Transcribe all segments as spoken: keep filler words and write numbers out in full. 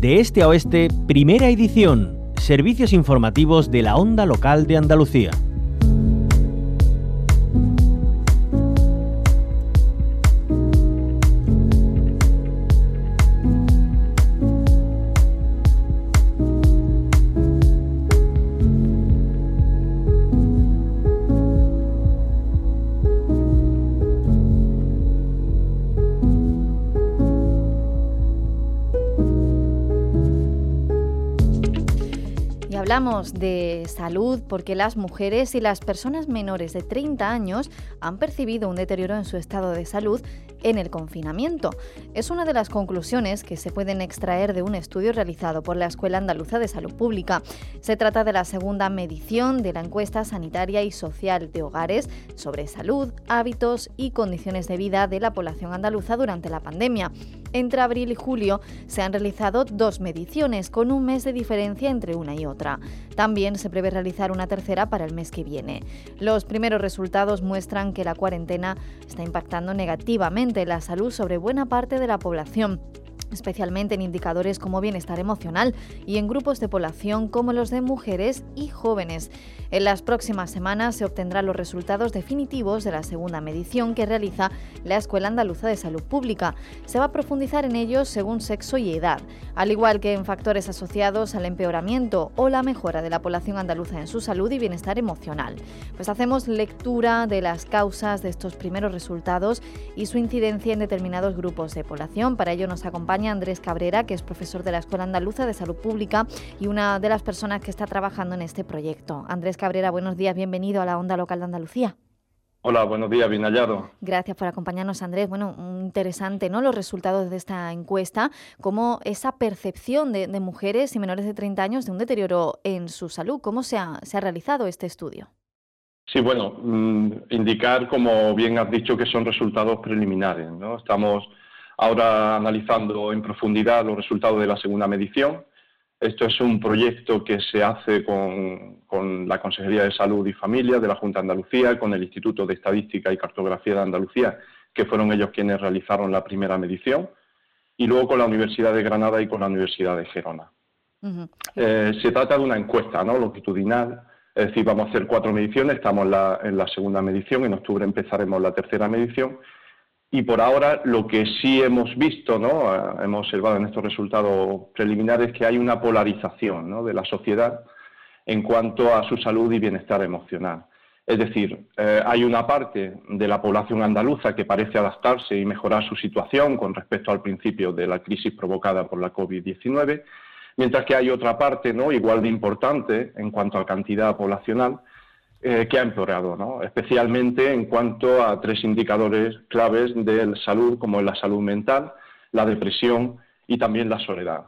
De este a oeste, primera edición. Servicios informativos de la Onda Local de Andalucía. Hablamos de salud porque las mujeres y las personas menores de treinta años han percibido un deterioro en su estado de salud en el confinamiento. Es una de las conclusiones que se pueden extraer de un estudio realizado por la Escuela Andaluza de Salud Pública. Se trata de la segunda medición de la encuesta sanitaria y social de hogares sobre salud, hábitos y condiciones de vida de la población andaluza durante la pandemia. Entre abril y julio se han realizado dos mediciones con un mes de diferencia entre una y otra. También se prevé realizar una tercera para el mes que viene. Los primeros resultados muestran que la cuarentena está impactando negativamente la salud sobre buena parte de la población, especialmente en indicadores como bienestar emocional y en grupos de población como los de mujeres y jóvenes. En las próximas semanas se obtendrán los resultados definitivos de la segunda medición que realiza la Escuela Andaluza de Salud Pública. Se va a profundizar en ellos según sexo y edad, al igual que en factores asociados al empeoramiento o la mejora de la población andaluza en su salud y bienestar emocional. Pues hacemos lectura de las causas de estos primeros resultados y su incidencia en determinados grupos de población. Para ello nos acompaña Andrés Cabrera, que es profesor de la Escuela Andaluza de Salud Pública y una de las personas que está trabajando en este proyecto. Andrés Cabrera, buenos días, bienvenido a la Onda Local de Andalucía. Hola, buenos días, bien hallado. Gracias por acompañarnos, Andrés. Bueno, interesante, ¿no?, los resultados de esta encuesta, cómo esa percepción de, de mujeres y menores de treinta años de un deterioro en su salud, ¿cómo se ha, se ha realizado este estudio? Sí, bueno, mmm, indicar, como bien has dicho, que son resultados preliminares, ¿no? Estamos ahora analizando en profundidad los resultados de la segunda medición. Esto es un proyecto que se hace con, con la Consejería de Salud y Familia de la Junta de Andalucía, con el Instituto de Estadística y Cartografía de Andalucía, que fueron ellos quienes realizaron la primera medición, y luego con la Universidad de Granada y con la Universidad de Gerona. Uh-huh. Eh, se trata de una encuesta, ¿no?, longitudinal, es decir, vamos a hacer cuatro mediciones, estamos en la, en la segunda medición, en octubre empezaremos la tercera medición. Y por ahora lo que sí hemos visto, ¿no?, hemos observado en estos resultados preliminares que hay una polarización, ¿no?, de la sociedad en cuanto a su salud y bienestar emocional. Es decir, eh, hay una parte de la población andaluza que parece adaptarse y mejorar su situación con respecto al principio de la crisis provocada por la COVID diecinueve, mientras que hay otra parte, ¿no?, igual de importante en cuanto a cantidad poblacional, Eh, que ha empeorado, ¿no?, especialmente en cuanto a tres indicadores claves de la salud, como es la salud mental, la depresión y también la soledad.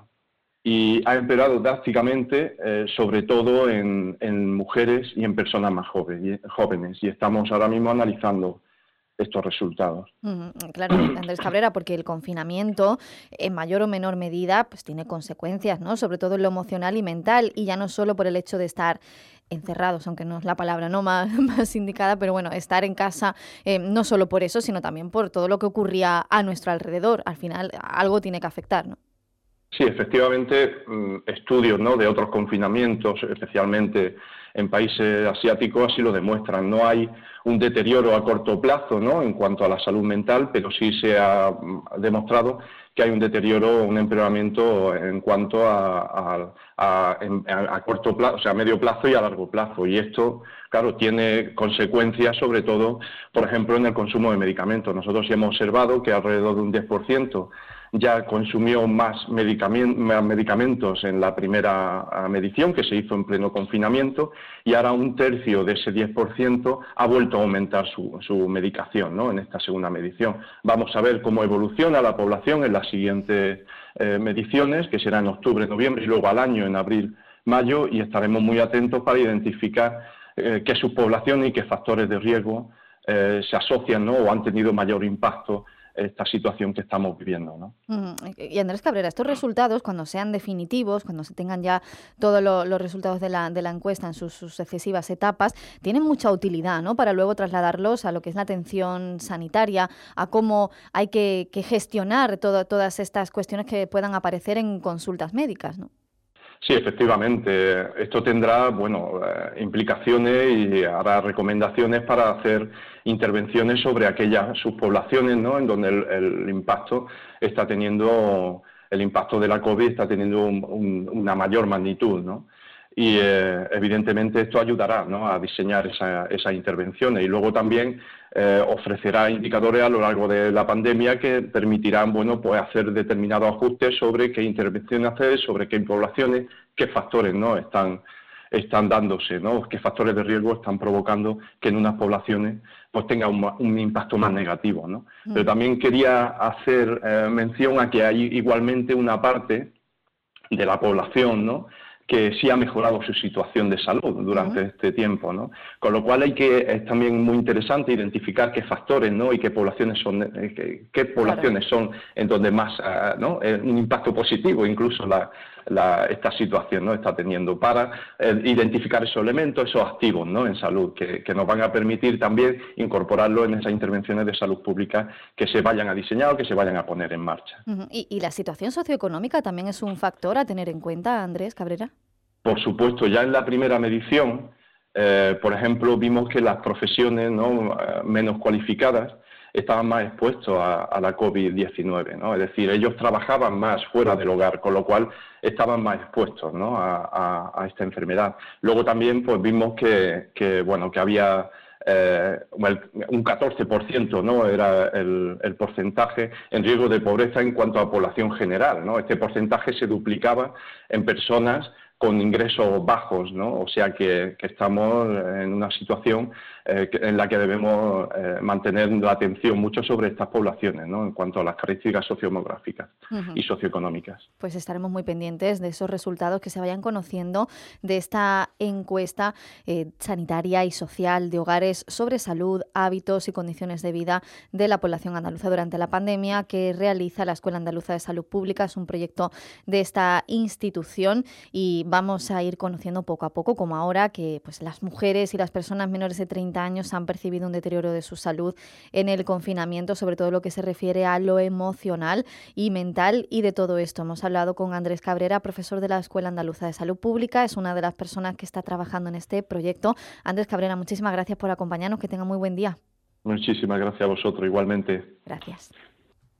Y ha empeorado drásticamente, eh, sobre todo en, en mujeres y en personas más jóvenes, jóvenes, y estamos ahora mismo analizando estos resultados. Mm, claro, Andrés Cabrera, porque el confinamiento, en mayor o menor medida, pues tiene consecuencias, ¿no?, sobre todo en lo emocional y mental, y ya no solo por el hecho de estar encerrados, aunque no es la palabra no más, más indicada, pero bueno, estar en casa, eh, no solo por eso, sino también por todo lo que ocurría a nuestro alrededor. Al final algo tiene que afectar, ¿no? Sí, efectivamente, estudios, ¿no?, de otros confinamientos, especialmente en países asiáticos, así lo demuestran. No hay un deterioro a corto plazo, ¿no?, en cuanto a la salud mental, pero sí se ha demostrado que hay un deterioro, un empeoramiento en cuanto a, a, a, a corto plazo, o sea, a medio plazo y a largo plazo. Y esto, claro, tiene consecuencias, sobre todo, por ejemplo, en el consumo de medicamentos. Nosotros sí hemos observado que alrededor de un diez por ciento ya consumió más medicamentos en la primera medición, que se hizo en pleno confinamiento, y ahora un tercio de ese diez por ciento ha vuelto a aumentar su, su medicación, ¿no?, en esta segunda medición. Vamos a ver cómo evoluciona la población en las siguientes eh, mediciones, que será en octubre, noviembre, y luego al año, en abril, mayo, y estaremos muy atentos para identificar eh, qué subpoblación y qué factores de riesgo eh, se asocian, ¿no?, o han tenido mayor impacto esta situación que estamos viviendo, ¿no? Mm, y Andrés Cabrera, estos resultados, cuando sean definitivos, cuando se tengan ya todos lo, los resultados de la, de la encuesta en sus, sus sucesivas etapas, tienen mucha utilidad, ¿no?, para luego trasladarlos a lo que es la atención sanitaria, a cómo hay que, que gestionar todo, todas estas cuestiones que puedan aparecer en consultas médicas, ¿no? Sí, efectivamente. Esto tendrá, bueno, eh, implicaciones y hará recomendaciones para hacer intervenciones sobre aquellas subpoblaciones, ¿no?, en donde el, el impacto está teniendo, el impacto de la COVID está teniendo un, un, una mayor magnitud, ¿no? Y eh, evidentemente esto ayudará, ¿no?, a diseñar esa, esas intervenciones, y luego también eh, ofrecerá indicadores a lo largo de la pandemia que permitirán, bueno, pues hacer determinados ajustes sobre qué intervenciones hacer, sobre qué poblaciones, qué factores, ¿no?, están, están dándose, ¿no?, qué factores de riesgo están provocando que en unas poblaciones pues tenga un, un impacto más negativo, ¿no? Mm. Pero también quería hacer eh, mención a que hay igualmente una parte de la población, ¿no?, que sí ha mejorado su situación de salud durante uh-huh. este tiempo, ¿no? Con lo cual hay que, es también muy interesante identificar qué factores, ¿no?, y qué poblaciones son, eh, qué, qué poblaciones claro. son en donde más, uh, ¿no?, eh, un impacto positivo incluso la, la, esta situación, ¿no?, está teniendo, para eh, identificar esos elementos, esos activos, ¿no?, en salud, que, que nos van a permitir también incorporarlo en esas intervenciones de salud pública que se vayan a diseñar o que se vayan a poner en marcha. Uh-huh. ¿Y, y la situación socioeconómica también es un factor a tener en cuenta, Andrés Cabrera? Por supuesto, ya en la primera medición, eh, por ejemplo, vimos que las profesiones, ¿no?, menos cualificadas estaban más expuestos a, a la COVID diecinueve, ¿no? Es decir, ellos trabajaban más fuera del hogar, con lo cual estaban más expuestos, ¿no?, a, a, a esta enfermedad. Luego también pues vimos que, que bueno, que había eh, un catorce por ciento, ¿no?, era el, el porcentaje en riesgo de pobreza en cuanto a población general, ¿no? Este porcentaje se duplicaba en personas con ingresos bajos, ¿no? O sea que, que estamos en una situación eh, en la que debemos eh, mantener la atención mucho sobre estas poblaciones, ¿no?, en cuanto a las características sociodemográficas uh-huh. y socioeconómicas. Pues estaremos muy pendientes de esos resultados que se vayan conociendo de esta encuesta eh, sanitaria y social de hogares sobre salud, hábitos y condiciones de vida de la población andaluza durante la pandemia, que realiza la Escuela Andaluza de Salud Pública. Es un proyecto de esta institución y vamos a ir conociendo poco a poco, como ahora, que pues las mujeres y las personas menores de treinta años han percibido un deterioro de su salud en el confinamiento, sobre todo lo que se refiere a lo emocional y mental. Y de todo esto hemos hablado con Andrés Cabrera, profesor de la Escuela Andaluza de Salud Pública. Es una de las personas que está trabajando en este proyecto. Andrés Cabrera, muchísimas gracias por acompañarnos. Que tenga muy buen día. Muchísimas gracias a vosotros, igualmente. Gracias.